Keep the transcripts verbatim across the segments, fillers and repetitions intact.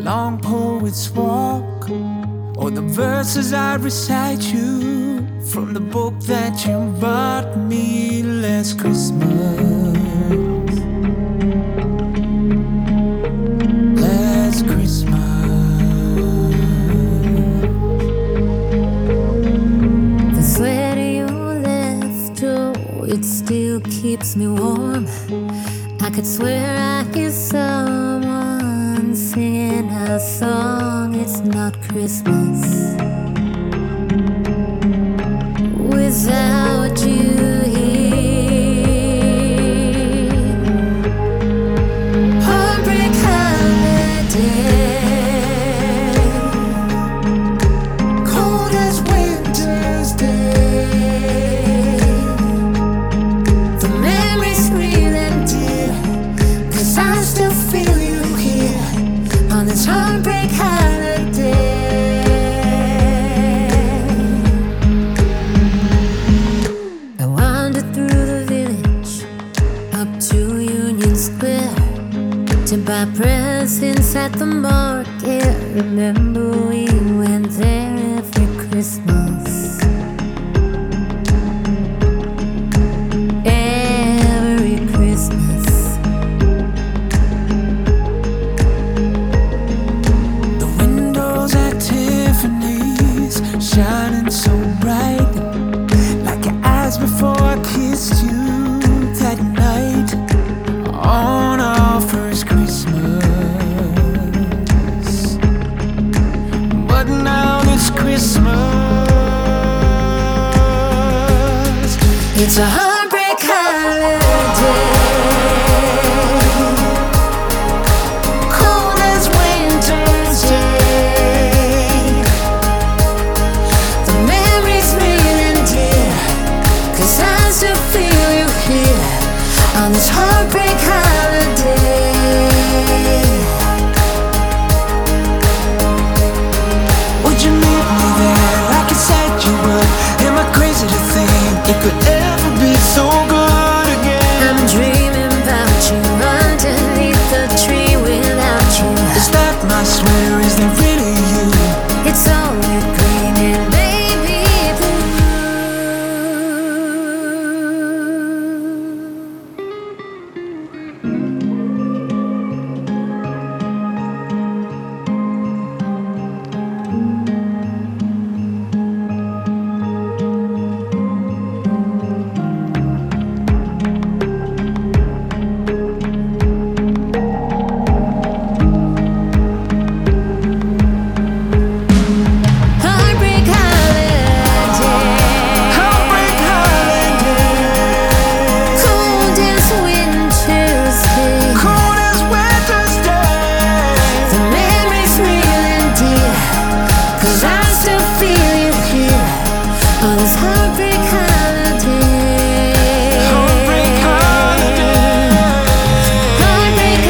long poet's walk, or the verses I recite you from the book that you bought me last Christmas. Last Christmas. The sweater you left, oh, it still keeps me warm. I could swear I hear someone singing a song. It's not Christmas without you here. Heartbreak holiday, Cold as winter's day. the memories real and dear, 'cause I still feel you here on this heartbreak holiday. I wandered through the village up to Union Square to buy presents at the market. Remember we went there every Christmas. Every Christmas. The windows at Tiffany's shining so bright, like your eyes before I kissed you that night on our first Christmas. But now this Christmas, It's a heartbreak holiday. Cold as winter's day. The memories real and dear, 'cause I still feel you here on this heartbreak holiday. would you meet me there like you said you would? Am I crazy to think it could ever be so good again? I'm dreaming about you underneath the tree without you. Is that my sweater? Is that really you? It's only green and baby blue. Heartbreak holiday. Heartbreak holiday, Cold as winter's day. cold as winter's day. The memories real and dear, 'cause I still feel you here on this heartbreak holiday. Heartbreak holiday, Heartbreak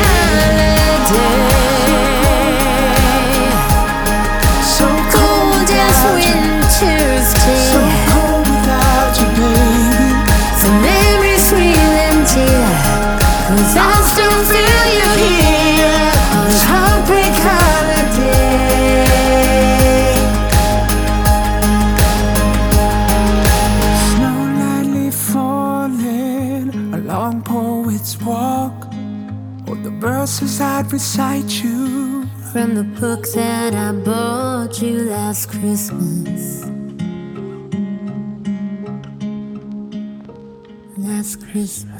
holiday. so Cold as winter's so day. cold without you, baby. The memories real and dear, 'cause I still feel you here on this heartbreak holiday. Snow lightly falling along poet's walk, or the verses I'd recite you From the book that I bought you last Christmas. Last Christmas.